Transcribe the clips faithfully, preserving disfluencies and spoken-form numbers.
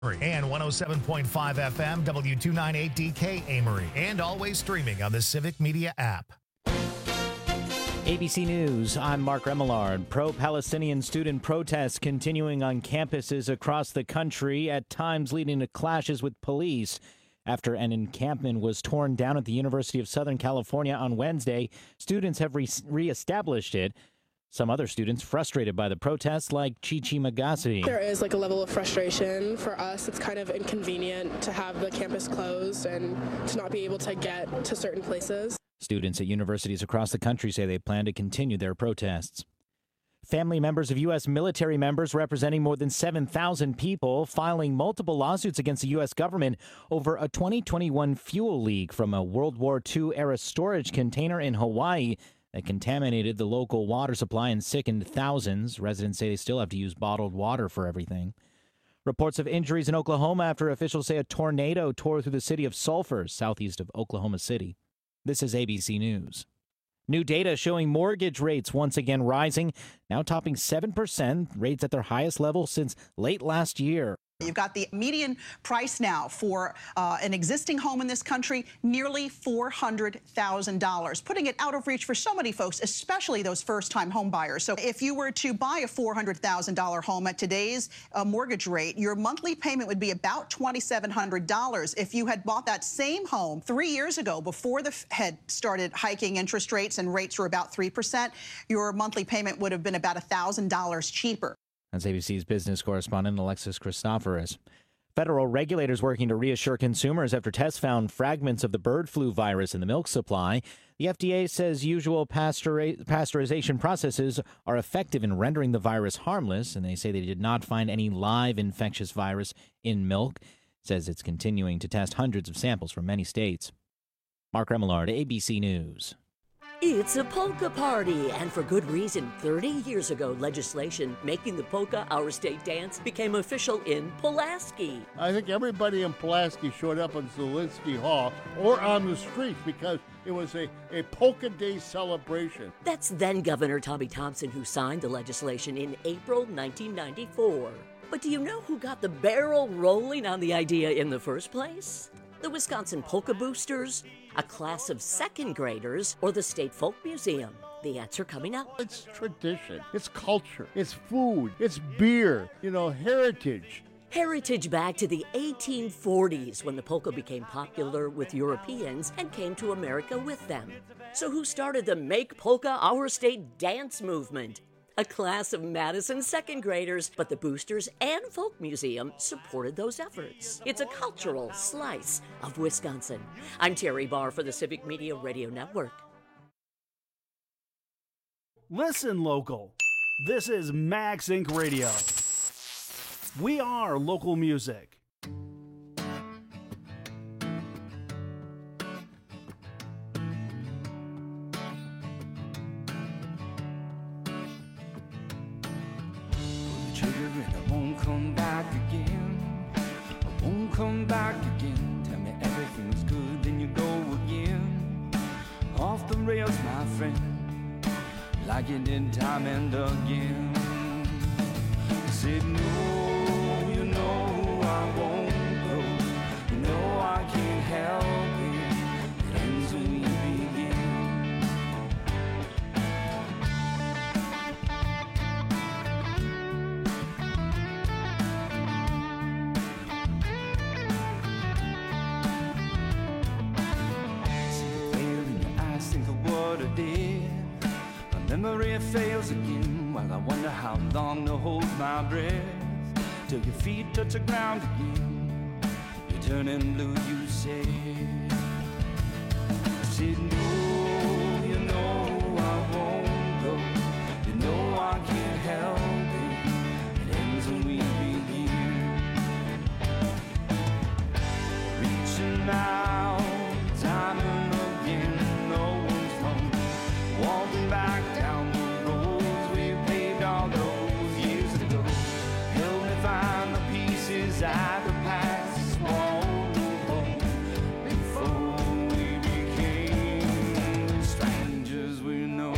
And one oh seven point five F M, W two ninety-eight D K Amory, and always streaming on the Civic Media app. A B C News, I'm Mark Remillard. Pro-Palestinian student protests continuing on campuses across the country, at times leading to clashes with police. After an encampment was torn down at the University of Southern California on Wednesday, students have re- reestablished it. Some other students frustrated by the protests, like Chichi Magassi. There is like a level of frustration for us. It's kind of inconvenient to have the campus closed and to not be able to get to certain places. Students at universities across the country say they plan to continue their protests. Family members of U S military members representing more than seven thousand people filing multiple lawsuits against the U S government over a twenty twenty-one fuel leak from a World War Two era storage container in Hawaii that contaminated the local water supply and sickened thousands. Residents say they still have to use bottled water for everything. Reports of injuries in Oklahoma after officials say a tornado tore through the city of Sulphur, southeast of Oklahoma City. This is A B C News. New data showing mortgage rates once again rising, now topping seven percent, rates at their highest level since late last year. You've got the median price now for uh, an existing home in this country, nearly four hundred thousand dollars, putting it out of reach for so many folks, especially those first-time home buyers. So if you were to buy a four hundred thousand dollars home at today's uh, mortgage rate, your monthly payment would be about two thousand seven hundred dollars. If you had bought that same home three years ago, before the Fed started hiking interest rates and rates were about three percent, your monthly payment would have been about one thousand dollars cheaper. That's A B C's business correspondent Alexis Christoforous. Federal regulators working to reassure consumers after tests found fragments of the bird flu virus in the milk supply. The F D A says usual pasteur- pasteurization processes are effective in rendering the virus harmless, and they say they did not find any live infectious virus in milk. It says it's continuing to test hundreds of samples from many states. Mark Remillard, A B C News. It's a polka party, and for good reason. thirty years ago, legislation making the polka our state dance became official in Pulaski. I think everybody in Pulaski showed up in Zielinski Hall or on the streets because it was a, a polka day celebration. That's then Governor Tommy Thompson who signed the legislation in April nineteen ninety-four. But do you know who got the barrel rolling on the idea in the first place? The Wisconsin Polka Boosters, a class of second graders, or the State Folk Museum? The answer coming up. It's tradition, it's culture, it's food, it's beer, you know, heritage. Heritage back to the eighteen forties when the polka became popular with Europeans and came to America with them. So who started the Make Polka Our State dance movement? A class of Madison second graders, but the Boosters and Folk Museum supported those efforts. It's a cultural slice of Wisconsin. I'm Terry Barr for the Civic Media Radio Network. Listen, local. This is Max Incorporated. Radio. We are local music. Come back again, I won't come back again. Tell me everything's good, then you go again. Off the rails, my friend, like you did time and again. I said no, you know I won't go. You know I can't help it. It ends when we begin. Memory fails again while I wonder how long to hold my breath till your feet touch the ground again. You're turning blue, you say. I said no, you know I won't go. You know I can't help it. It ends when we begin. Reaching out, time and again, no one's home. Walking back down the roads we paved all those years ago. Help me find the pieces I could pass small before we became the strangers we know.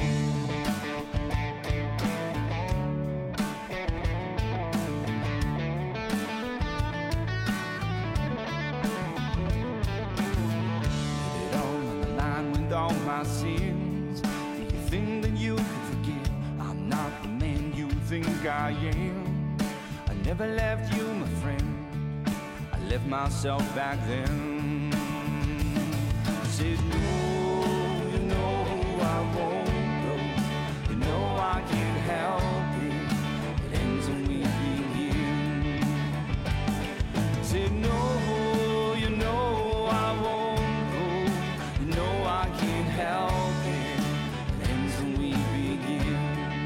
my sins. Do you think that you can forgive? I'm not the man you think I am. I never left you, my friend. I left myself back then. I said, no, you know I won't go. You know I can't help it. It ends when we begin. I said, no, you know I won't go. You know I can't help it. It ends when we begin.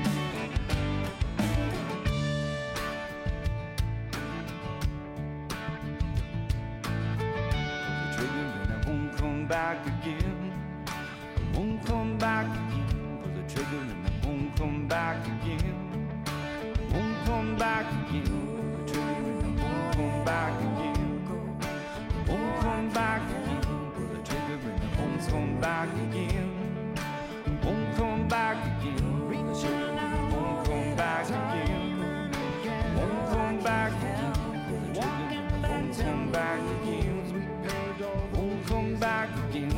The trigger and I won't come back again. I won't come back again. Pull the trigger and I won't come back again. I won't come back again. Pull the trigger and I won't come back again. I won't come back again. Pull the trigger and I won't come back again. I won't come back again. Pull the trigger and I won't come back again. I won't come back again. Pull the trigger and I won't come back again. I won't come back again.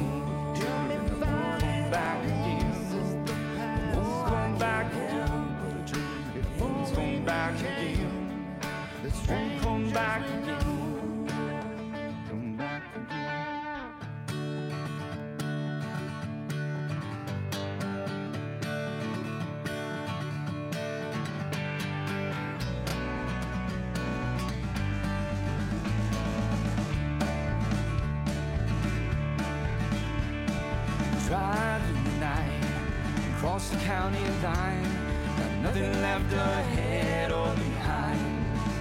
Back again. Won't come back again. Won't come back again. Won't come back again. Come back again. Drive in the night, across the county line, got nothing left ahead or behind.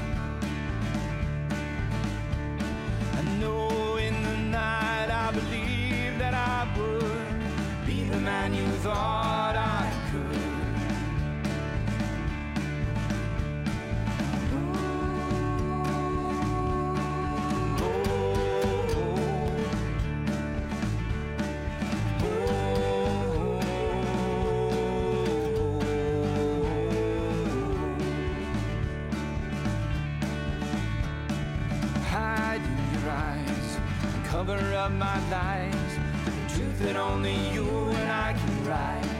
I know in the night I believed that I would be the man you thought I could. Cover up my lies, the truth that only you and I can write.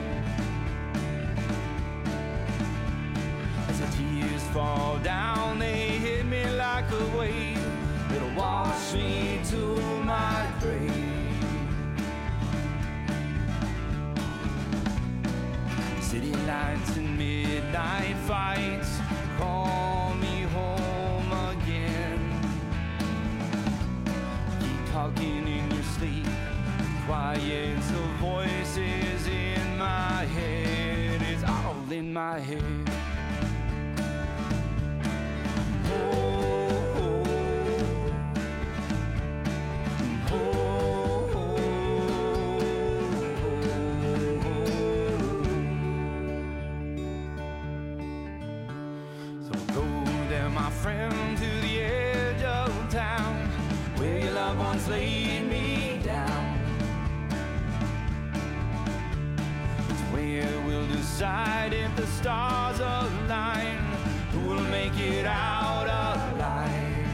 As the tears fall down, they hit me like a wave that'll wash me to my grave. City lights and midnight fights call me home again. Talking in your sleep, quiets the voices in my head. It's all in my head. Oh, oh, oh, oh, oh. So go there, my friend, to the edge of town, where your loved ones laid me down. It's where we'll decide if the stars align, who will make it out alive.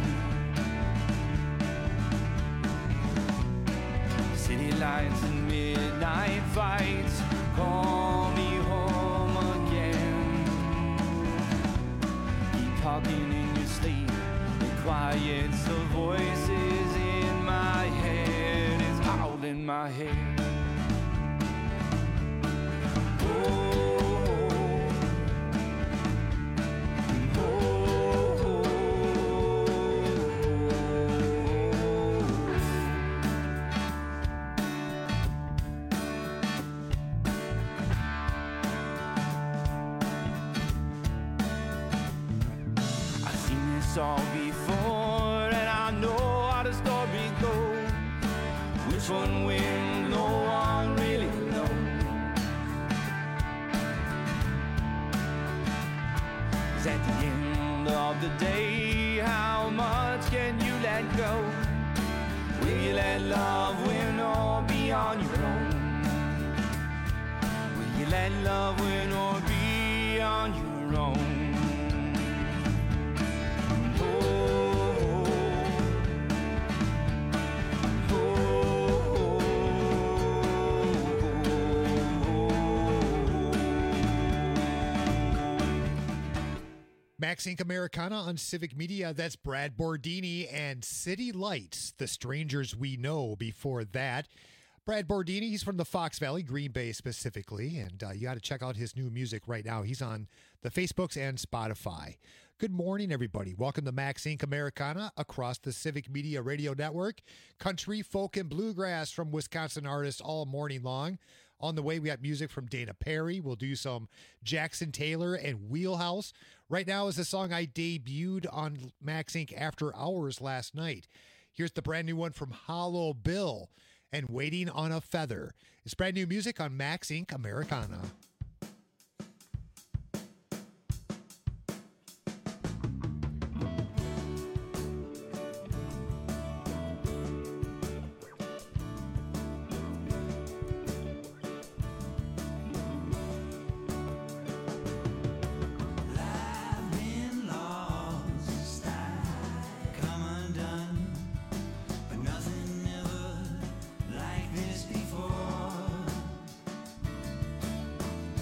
City lights and midnight fights call me home again. Keep talking in your sleep, it quiets the voices in my head. It's all in my head. All before, and I know how the story goes. Which one wins, no one really knows. 'Cause at the end of the day, how much can you let go? Will you let love win or be on your own? Will you let love win or be on your own? Oh, Max Inc Americana on Civic Media. That's Brad Bordini and City Lights, The Strangers We Know. Before that, Brad Bordini, he's from the Fox Valley, Green Bay specifically, and uh, you got to check out his new music right now. He's on the Facebooks and Spotify. Good morning, everybody. Welcome to Max Inc Americana across the Civic Media Radio Network. Country, folk, and bluegrass from Wisconsin artists all morning long. On the way, we got music from Dana Perry. We'll do some Jackson Taylor and Wheelhouse. Right now is the song I debuted on Max Inc After Hours last night. Here's the brand new one from Hollow Bill and Waiting on a Feather. It's brand new music on Max Inc Americana. Before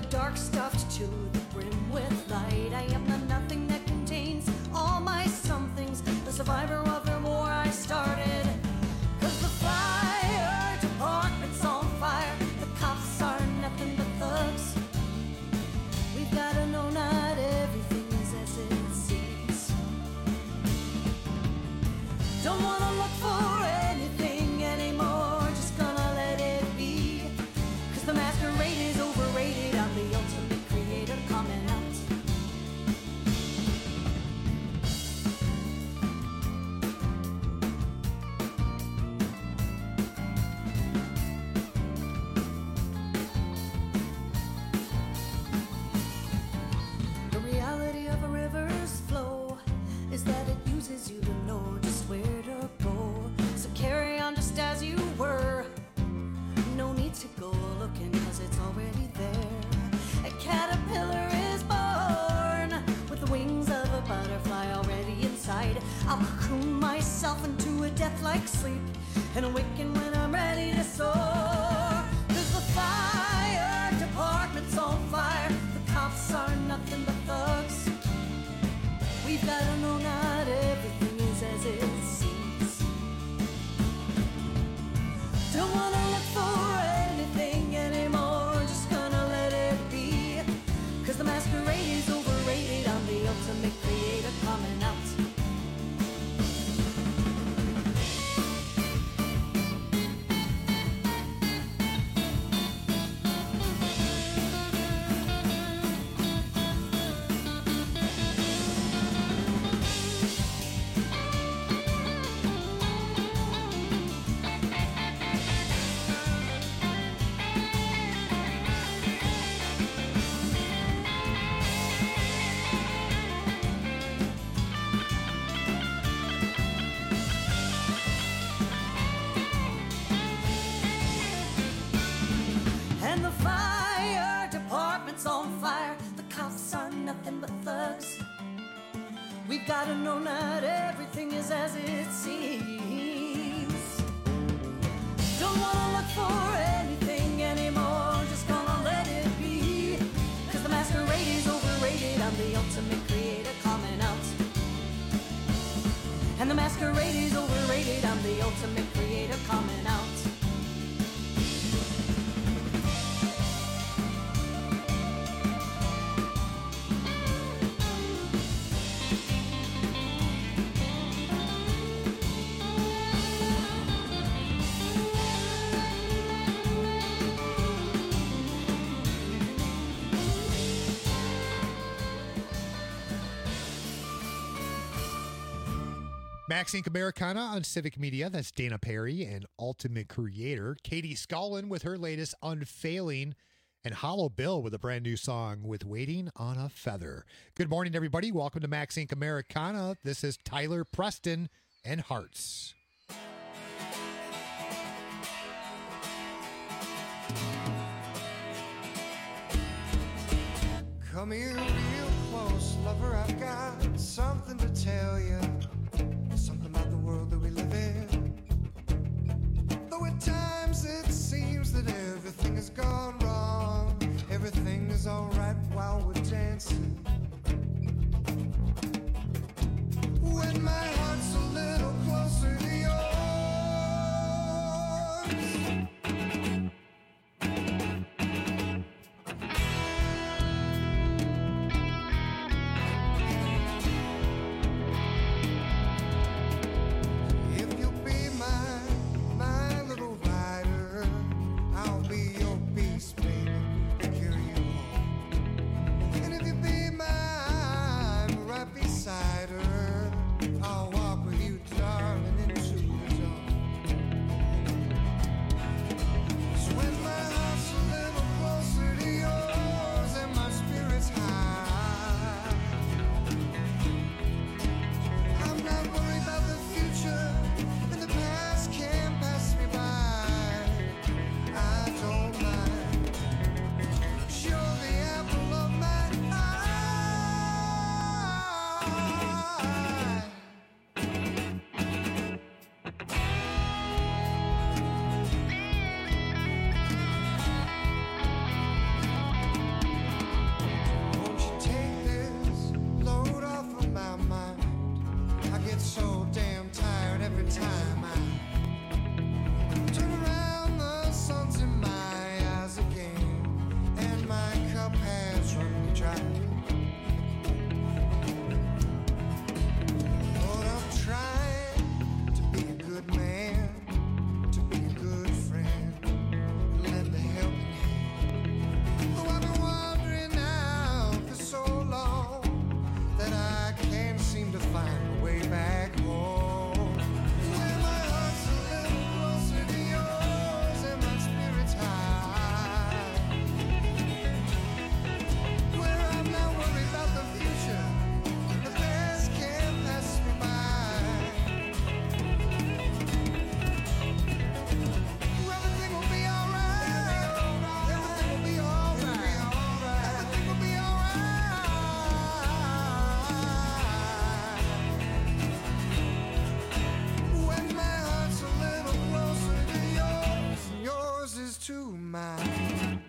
the dark stuffed to the brim with light. I am the nothing that contains all my somethings, the survivor of the war I started. Cause the fire department's on fire, the cops are nothing but thugs. We've gotta know not everything is as it seems. Don't wanna look for anything anymore, just gonna let it be. Cause the masquerade is overrated, I'm the ultimate creator coming out. The reality of a river's flow is that it uses you to know just where to go. So carry on just as you were. No need to go looking cause it's already there. A caterpillar is born with the wings of a butterfly already inside. I'll cocoon myself into a death-like sleep and awaken when I'm ready to soar. Cause the fire department's on fire, the cops are nothing but thugs. We've gotta know not everything is as it seems. Don't wanna look for anything anymore, just gonna let it be. Cause the masquerade is overrated, I'm the ultimate creator coming out. And the fire department's on fire, the cops are nothing but thugs. We've gotta know not everything is as it seems. Don't wanna look for anything anymore, just gonna let it be. Cause the masquerade is overrated, I'm the ultimate creator coming out. And the masquerade is overrated, I'm the ultimate creator coming out. Max Inc Americana on Civic Media. That's Dana Perry and Ultimate Creator. Katie Scullin with her latest Unfailing, and Hollow Bill with a brand new song with Waiting on a Feather. Good morning, everybody. Welcome to Max Inc Americana. This is Tyler Preston and Hearts. Come here real close, lover, I've got something to tell you. Something about the world that we live in. Though at times it seems that everything has gone wrong, everything is alright while we're dancing. When my heart's a little closer to yours. Peace to mine.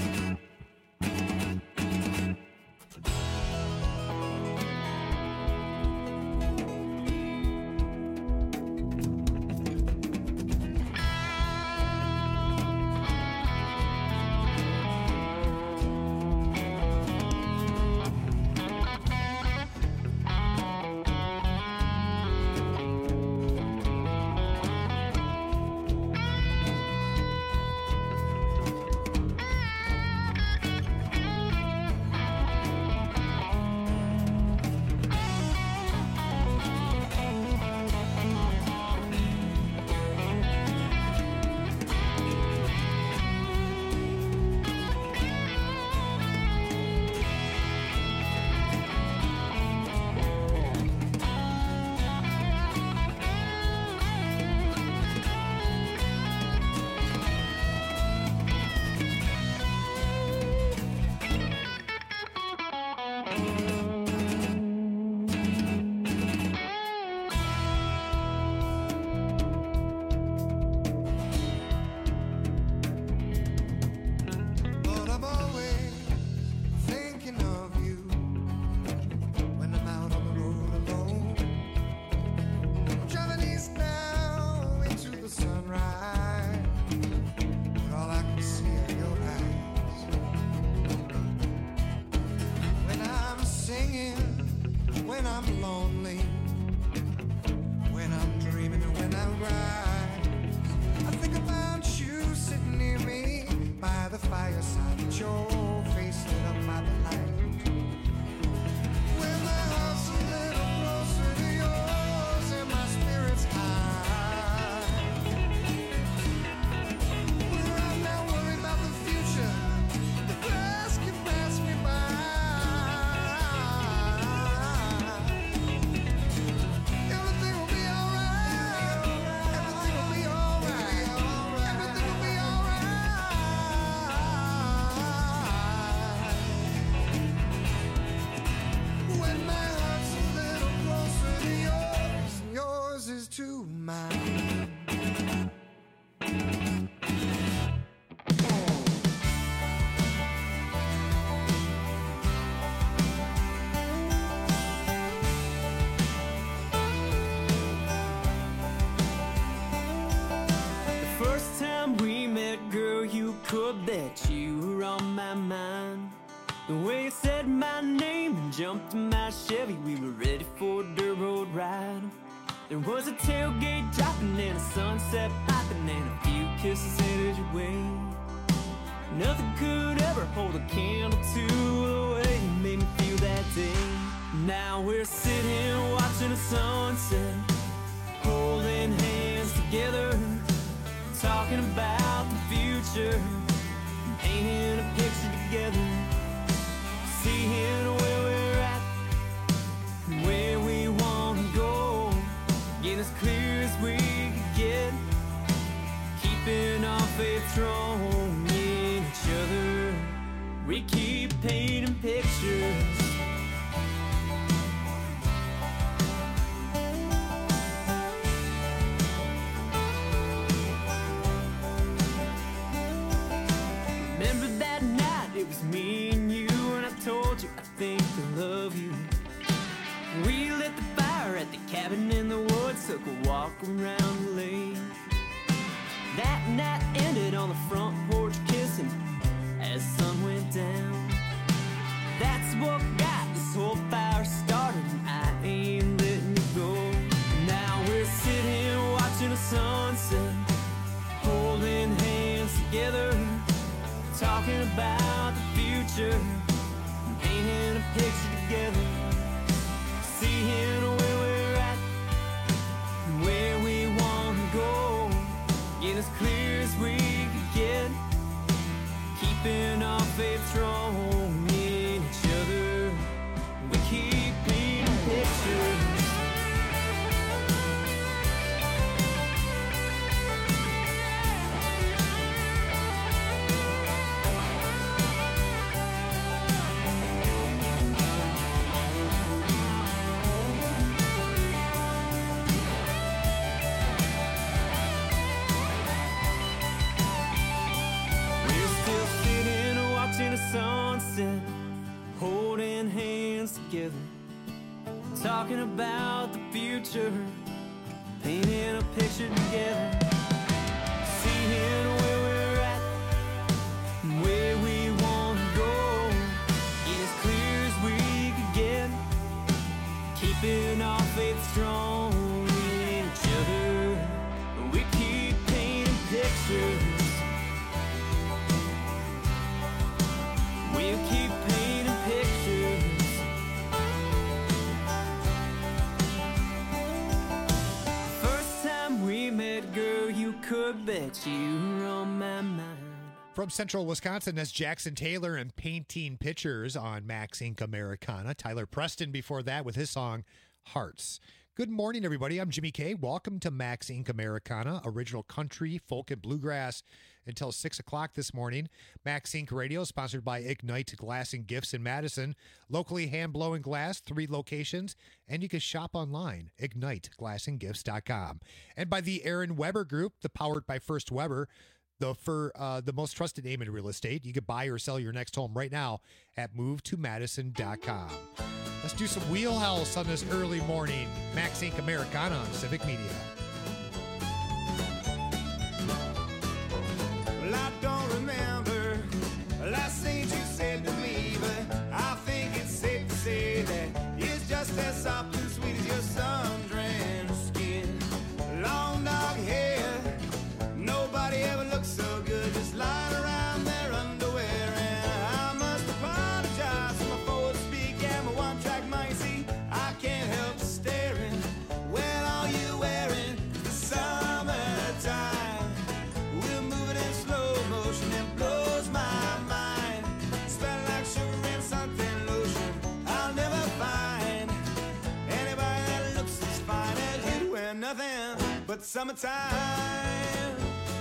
But I'm always thinking of you when I'm out on the road alone. I'm driving east now into the sunrise, but all I can see are your eyes. When I'm singing, when I'm lonely, when I'm dreaming and when I rise, I think about you sitting near me by the fireside with your face lit up by the light. When my heart's a little closer to yours and my spirit's high, when I'm not worried about the future, the past can pass me by. Everything will be alright. Everything will be alright. Everything will be alright. When my heart's a little closer to yours, and yours is to mine. The first time we met, girl, you could bet you were on my mind. The way you said my name and jumped in my Chevy, we were ready for a dirt road ride. There was a tailgate dropping and a sunset popping and a few kisses headed your way. Nothing could ever hold a candle to the way you made me feel that day. Now we're sitting watching the sunset, holding hands together, talking about the future, painting a picture together, seeing where we're at, where we want to go, getting as clear as we could get, keeping our faith strong in each other. We keep painting pictures. Remember that night, it was me and you, and I told you I think I love you. We lit the fire at the cabin in the woods, took a walk around the lake. That night ended on the front porch kissing as the sun went down. That's what got this whole fire started, and I ain't letting you go. Now we're sitting watching the sunset, holding hands together, talking about the future, painting a picture together, seeing where we're at, where we want to go, getting as clear as we could get, keeping our faith strong in each other. We keep painting pictures. talking about the future, painting a picture together, seeing where we're at and where we want to go. Get as clear as we could get, keeping our faith strong in each other. We keep painting pictures. We'll keep painting pictures. First time we met, girl, you could bet you were on my mind. From Central Wisconsin, that's Jackson Taylor and Painting Pictures on Max Inc Americana. Tyler Preston before that with his song Hearts. Good morning, everybody. I'm Jimmy K. Welcome to Max Inc Americana, original country, folk, and bluegrass until six o'clock this morning. Max Inc Radio, sponsored by Ignite Glass and Gifts in Madison. Locally hand-blowing glass, three locations, and you can shop online, ignite glass and gifts dot com. And by the Aaron Weber Group, the powered by First Weber, the for uh, the most trusted name in real estate. You can buy or sell your next home right now at move to madison dot com. Let's do some wheelhouse on this early morning. Max Inc Americana on Civic Media. Well, I don't remember the last thing you said to me, but I think it's safe to say that it's just as soft and sweet as your sun-drenched skin. Long dark hair, nobody ever looks so good, just lying around their underwear. And I must apologize for my forward speak and my one-track mind. See, I can't help staring. When are you wearing the summertime? We're moving in slow motion, it blows my mind. Smell like sugar and suntan lotion. I'll never find anybody that looks as fine as you and nothing but summertime.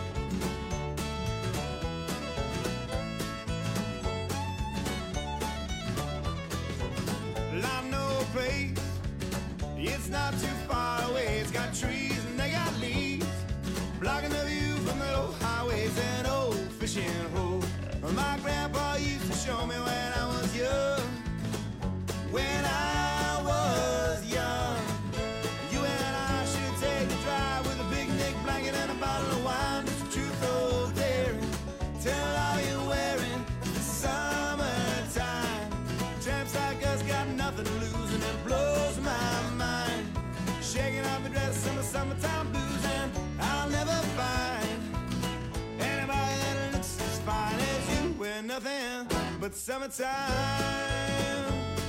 Well, I know a place, it's not too far away. It's got trees and they got leaves, blocking the view from the old highways and old fishing holes. My grandpa used to show me when I was young. When I was young, you and I should take a drive with a big Nick blanket and a bottle of wine. Just the truth, old dairy. Tell all you're wearing the summertime. Tramps like us got nothing to lose and it blows my mind. Shaking off the dress in the summertime blues, and I'll never find anybody that looks as fine as you with nothing but summertime.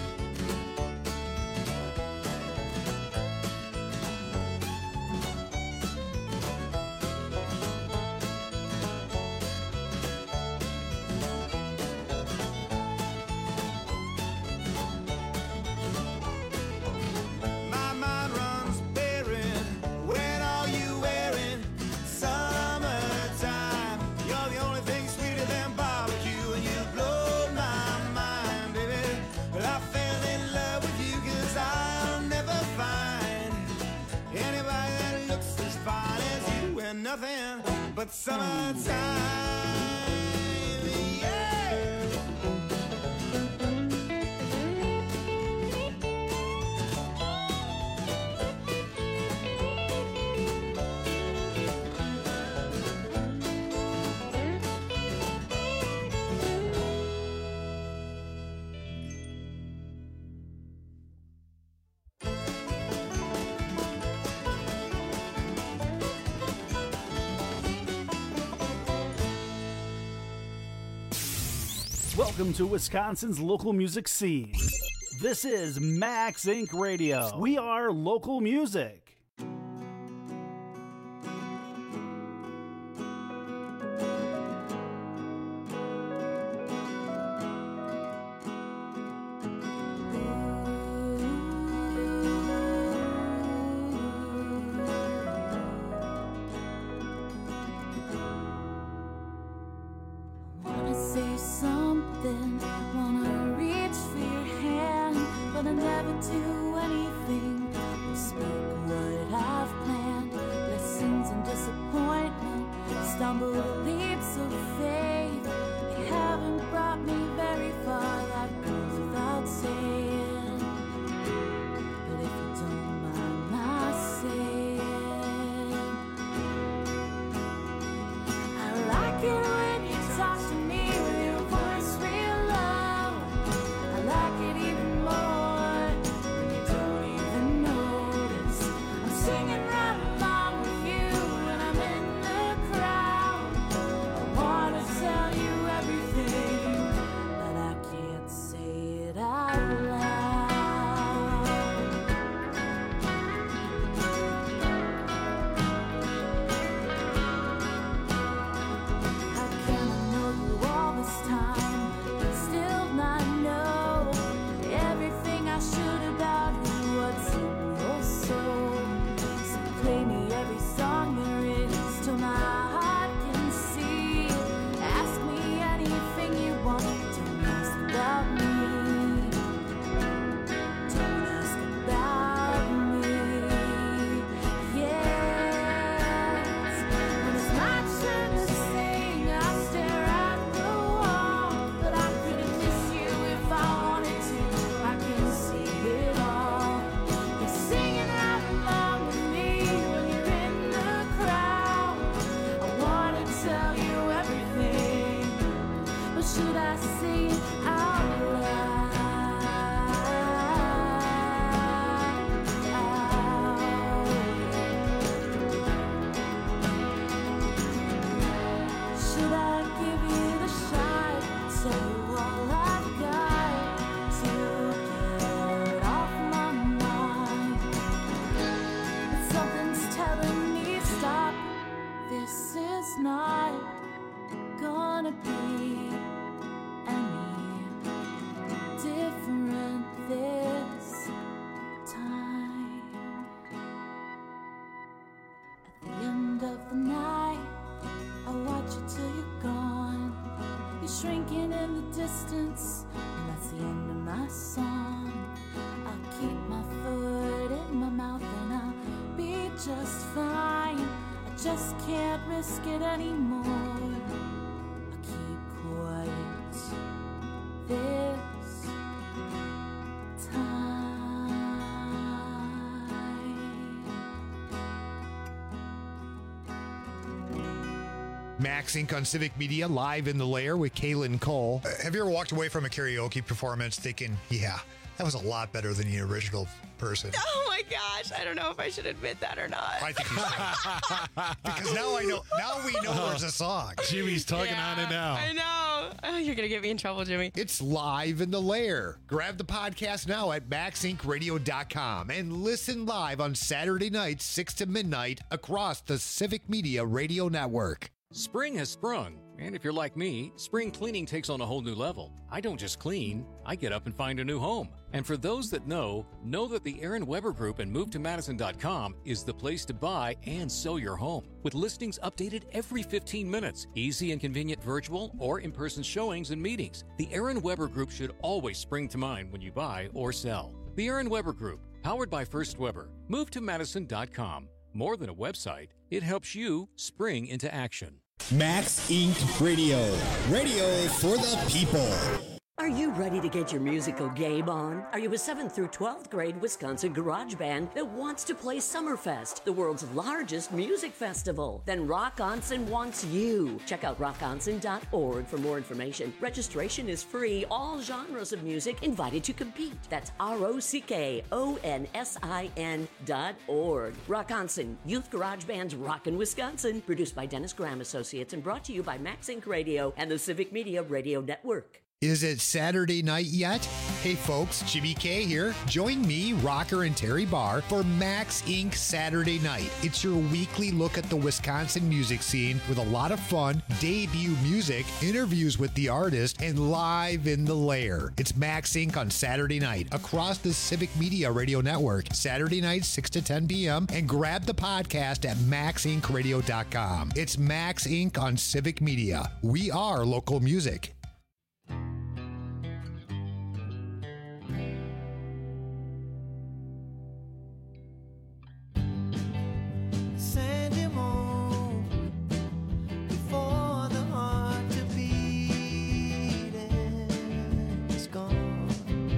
My mind runs barren. When are you wearing summertime? You're the only thing sweeter than barbecue, and you blow my mind, baby. But I fell in love with you 'cause I'll never find anybody that looks as fine as you and nothing but summertime. Yeah. Welcome to Wisconsin's local music scene. This is Max Inc Radio. We are local music. Wanna say something, wanna reach for your hand, but I never do anything but speak what I've planned. Blessings and disappointment, stumble leaps of faith. They haven't brought me very far, that goes without saying. But be any different this time. At the end of the night, I watch you till you're gone. You're shrinking in the distance, and that's the end of my song. I'll keep my foot in my mouth and I'll be just fine. I just can't risk it anymore. I'll keep quiet this time. Max Incorporated on Civic Media, live in the lair with Kaylin Cole. Uh, have you ever walked away from a karaoke performance thinking, yeah, that was a lot better than the original person? Oh my gosh, I don't know if I should admit that or not. I think you should. Because now I know, now we know there's a song. Jimmy's talking Yeah, on it now. I know. Oh, you're going to get me in trouble, Jimmy. It's live in the lair. Grab the podcast now at max inc radio dot com and listen live on Saturday nights, six to midnight, across the Civic Media Radio Network. Spring has sprung, and if you're like me, spring cleaning takes on a whole new level. I don't just clean, I get up and find a new home. And for those that know, know that the Aaron Weber Group and move to madison dot com is the place to buy and sell your home. With listings updated every fifteen minutes, easy and convenient virtual or in-person showings and meetings, the Aaron Weber Group should always spring to mind when you buy or sell. The Aaron Weber Group, powered by First Weber, move to madison dot com. More than a website, it helps you spring into action. Max Incorporated Radio. Radio for the people. Are you ready to get your musical game on? Are you a seventh through twelfth grade Wisconsin garage band that wants to play Summerfest, the world's largest music festival? Then Rock Onsen wants you. Check out rock onsen dot org for more information. Registration is free. All genres of music invited to compete. That's R O C K O N S I N dot org. Rock Onsen, Youth Garage Band's Rockin' Wisconsin. Produced by Dennis Graham Associates and brought to you by Max Incorporated Radio and the Civic Media Radio Network. Is it Saturday night yet? Hey folks, Jimmy K here. Join me, Rocker and Terry Barr, for Max Incorporated Saturday Night. It's your weekly look at the Wisconsin music scene with a lot of fun, debut music, interviews with the artist, and live in the lair. It's Max Incorporated on Saturday night across the Civic Media Radio Network, Saturday night, six to ten p.m., and grab the podcast at max inc radio dot com. It's Max Incorporated on Civic Media. We are local music. Send him home before the heart to beat is gone.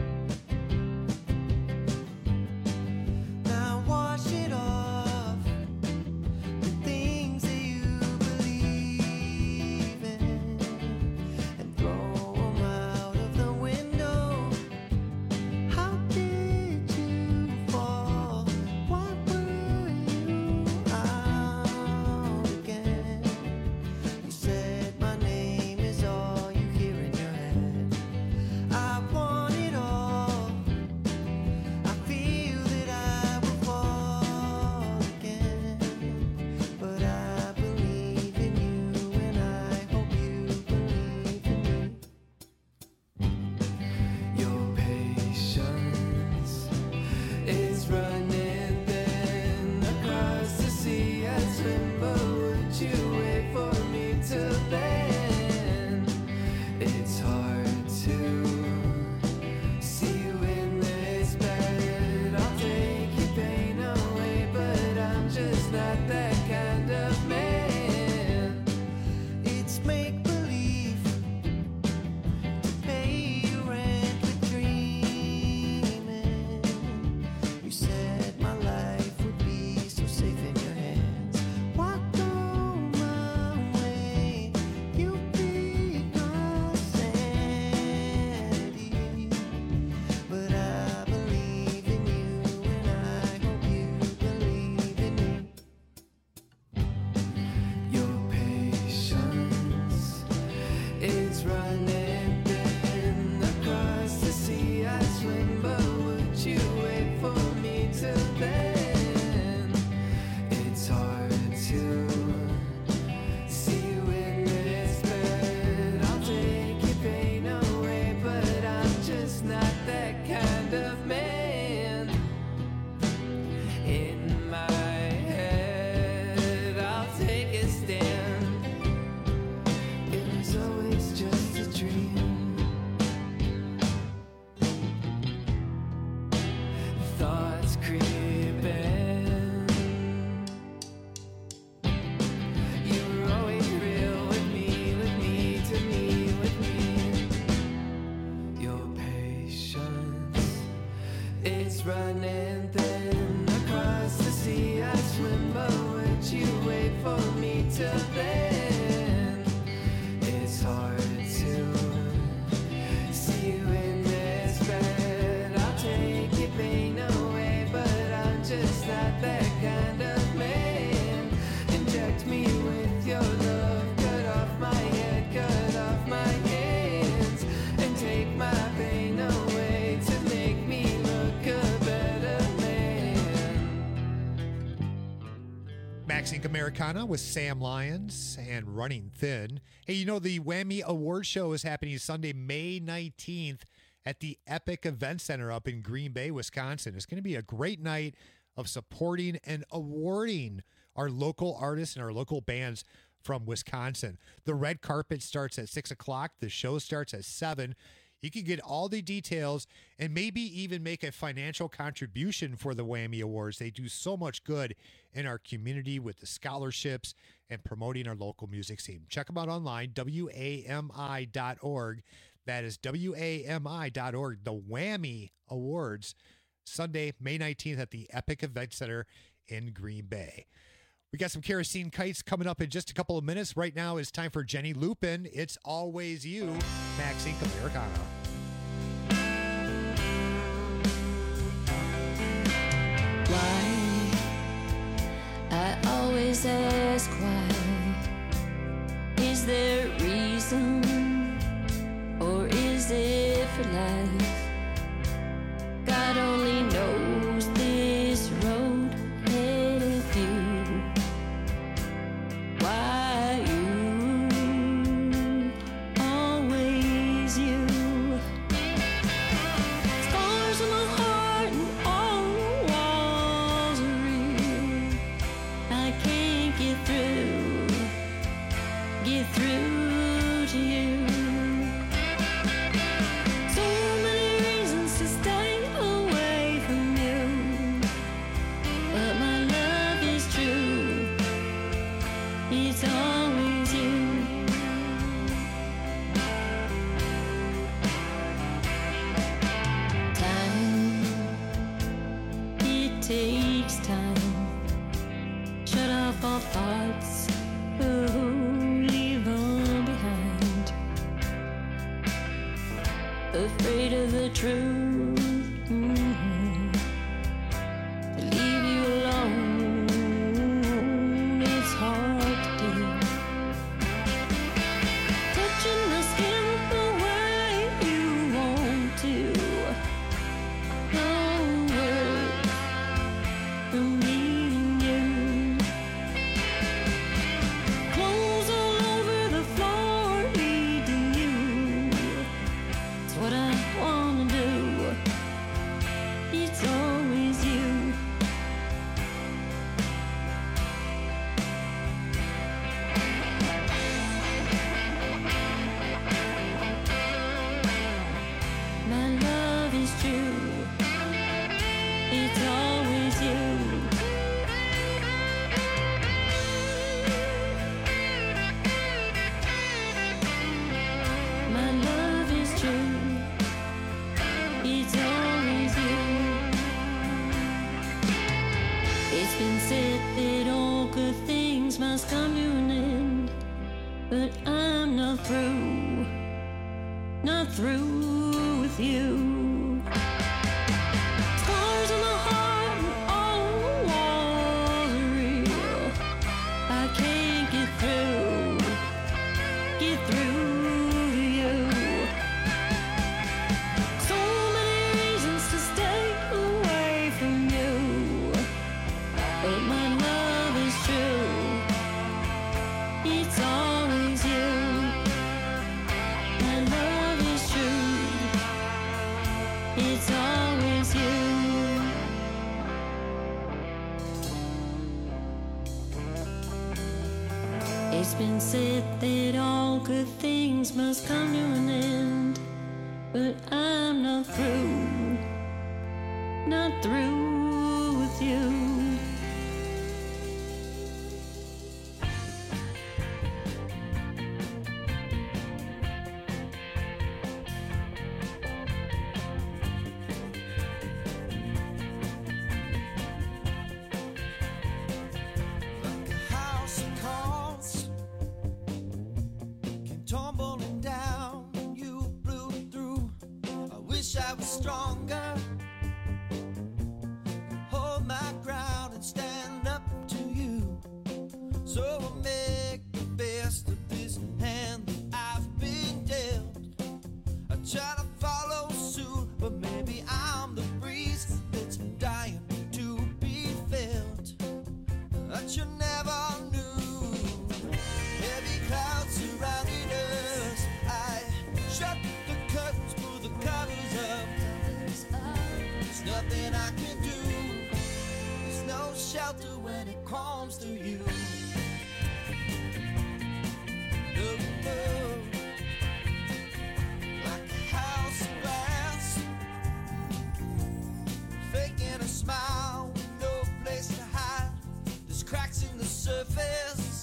Now wash it off, the things that you believe in, and throw them out of the window. How did you fall? What were you out again? You said my name is all you hear in your head. I want it all. I feel that I will fall again, but I believe in you and I hope you believe in me. Your patience is running thin across the sea. I swim, but would you wait for me to bend? It's hard to see you in this bed. I'll take your pain away, but I'm just not that kind of man. It's make believe to pay your rent with dreaming. You said my life would be so safe in your hands. Why go my way? You beat my sanity, but I believe in you and I hope you believe in me. Your patience is running thin across the sea. I swim, but would you wait for me to bend? It's hard to see you in this bed. Ink Americana with Sam Lyons and Running Thin. Hey, you know, the Whammy Award Show is happening Sunday, May nineteenth at the Epic Event Center up in Green Bay, Wisconsin. It's going to be a great night of supporting and awarding our local artists and our local bands from Wisconsin. The red carpet starts at six o'clock. The show starts at seven. You can get all the details and maybe even make a financial contribution for the Whammy Awards. They do so much good in our community with the scholarships and promoting our local music scene. Check them out online, W A M I dot org. That is W A M I dot org. The Whammy Awards, Sunday, May nineteenth at the Epic Event Center in Green Bay. We got some Kerosene Kites coming up in just a couple of minutes. Right now it's time for Jenny Lupin. It's Always You, Max Ink Americana. Why? I always ask why. Is there a reason? Or is it for life? God only knows this road ahead of you. Why you, always you. Scars on my heart and all the walls are real. I can't get through, get through to you. So many reasons to stay away from you, but my love is true. It's always you. Time, it takes time. Shut off all thoughts, oh, leave them behind. Afraid of the truth, mhm. To leave you alone, it's hard to do. Touching the skin the way you want to. No words from me and you. Clothes all over the floor, leading you. It's what I wanna do. It's always you. My love is true. It's always you. My love is true. It's always you. It's been said that all good things must come to an end, but I'm not through, not through with you. Scars on my heart and all the walls are real. I can't get through, get through to you. So many reasons to stay away from you, but my love is true. It's always you. My love is true. It's always you. It's been said that all good things must come to an end, but I'm not through, not through with you. House of cards came tumbling down, you blew through. I wish I was stronger, hold my ground and stand up to you. So I'll make the best of this hand that I've been dealt. I try to follow suit, but maybe I'm the breeze that's dying to be felt. That you never shelter when it comes to you. No, no. Like a house of glass, faking a smile with no place to hide. There's cracks in the surface,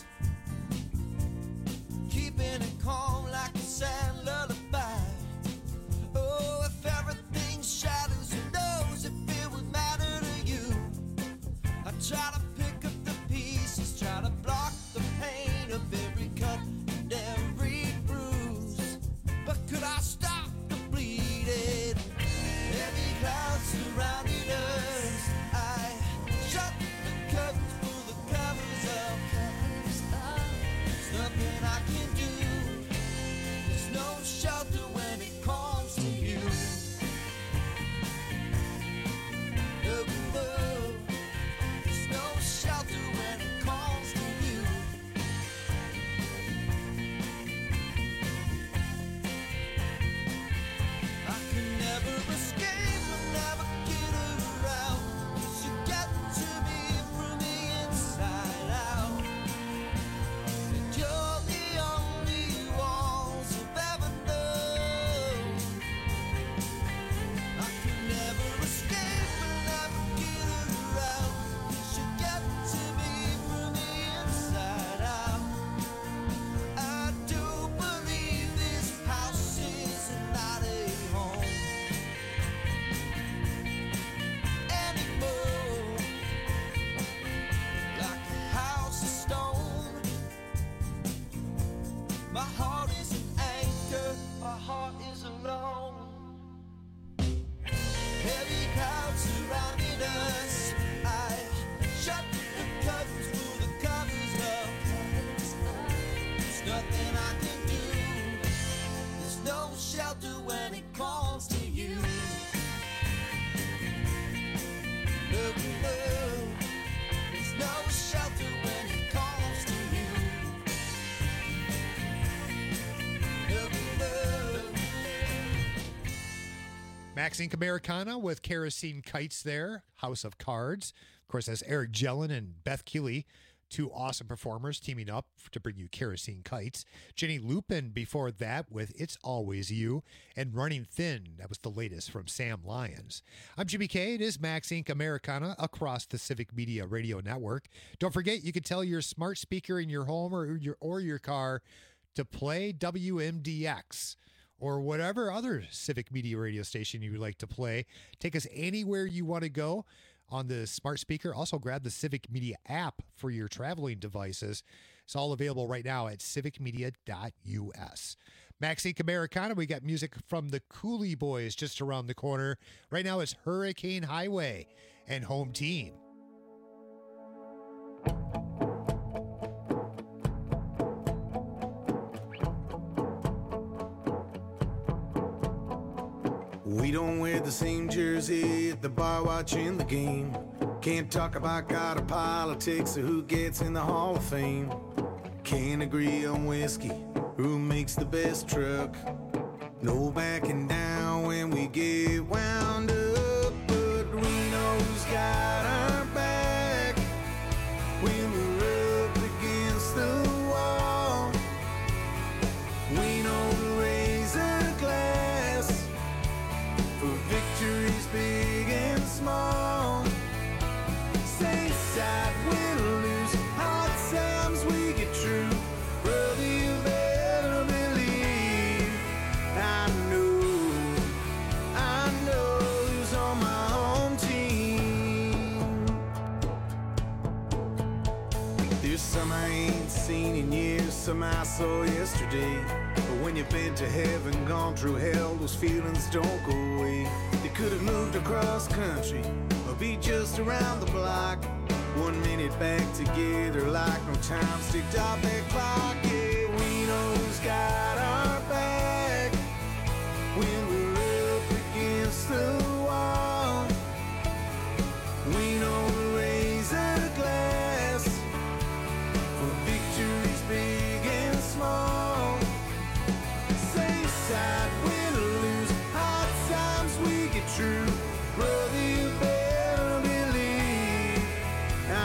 keeping it calm like a sad lullaby. Oh, if everything shatters, who knows if it would matter to you? I try to pick up the pieces, try to block the pain of every cut and every bruise. But could I stop the bleeding? Heavy clouds surrounding us. I shut the curtains, pull the covers up. There's nothing I can do. There's no shelter when it comes to you. No, no. There's no shelter when it comes to you. I can never escape and never get around. 'Cause you get to me from the inside out. And you're the only walls I've ever known. I can never escape and never get around. 'Cause you get to me from the inside out. I do believe this house is not a home anymore. Like a house of stone, my heart is an anchor, my heart is alone. Heavy clouds surrounding us. I shut the curtains, pull the covers up. There's nothing I can do. There's no shelter when it comes to you. No, no. There's no shelter when it comes to you. No, no. Max Inc. Americana with Kerosene Kites there. House of Cards. Of course, that's Eric Jellin and Beth Keeley, two awesome performers teaming up to bring you Kerosene Kites. Jenny Lupin before that with It's Always You. And Running Thin, that was the latest from Sam Lyons. I'm Jimmy K. It is Max Inc. Americana across the Civic Media Radio Network. Don't forget, you can tell your smart speaker in your home or your, or your car to play W M D X. Or whatever other Civic Media radio station you would like to play. Take us anywhere you want to go on the smart speaker. Also grab the Civic Media app for your traveling devices. It's all available right now at civic media dot U S. Max Inc. Americana, we got music from the Cooley Boys just around the corner. Right now it's Hurricane Highway and Home Team. We don't wear the same jersey at the bar watching the game. Can't talk about God or politics or who gets in the Hall of Fame. Can't agree on whiskey, who makes the best truck. No backing down when we get wound up. But we know who's got our back when we're up against the wall. We know to raise a glass for victories big and small. Say side we'll lose, hard times we get true. Brother, you better believe I know, I know who's on my home team. There's some I ain't seen in years, some I saw yesterday. But when you've been to heaven, gone through hell, those feelings don't go away. They could have moved across country or be just around the block. One minute back together like no time sticked out that clock. Yeah, we know who's got our back when we're up against the wall. We know to raise a glass for victories big and small. Say side win or lose, hard times we get true. Brother, you better believe I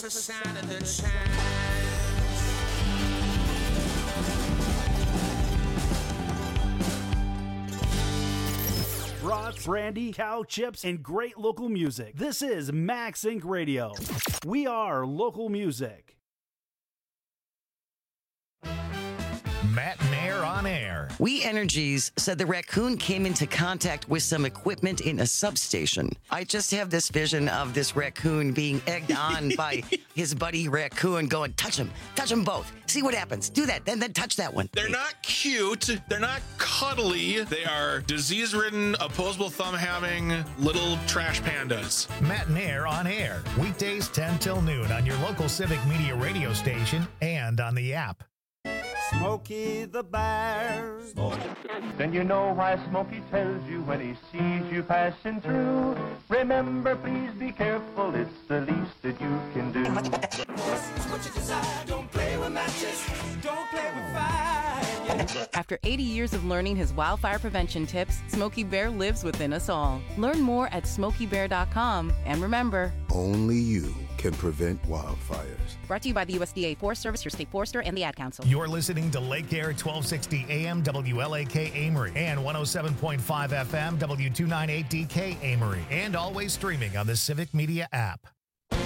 the sign of the times. Brats, brandy, cow chips, and great local music. This is Max Inc Radio. We are local music. Matt Nair on air. We Energies said the raccoon came into contact with some equipment in a substation. I just have this vision of this raccoon being egged on by his buddy raccoon going, touch him, touch them both. See what happens. Do that, then then touch that one. They're not cute. They're not cuddly. They are disease-ridden, opposable thumb-having little trash pandas. Matt Nair on air. Weekdays ten till noon on your local Civic Media radio station and on the app. Smokey the Bear. Then you know why Smokey tells you when he sees you passing through. Remember, please be careful, it's the least that you can do. What you desire, don't play with matches, don't play with fire. After eighty years of learning his wildfire prevention tips, Smokey Bear lives within us all. Learn more at smokey bear dot com. And remember, only you can prevent wildfires. Brought to you by the U S D A Forest Service, your state forester, and the Ad Council. You're listening to Lake Air twelve sixty A M W L A K Amory and one oh seven point five F M W two ninety-eight D K Amory, and always streaming on the Civic Media app.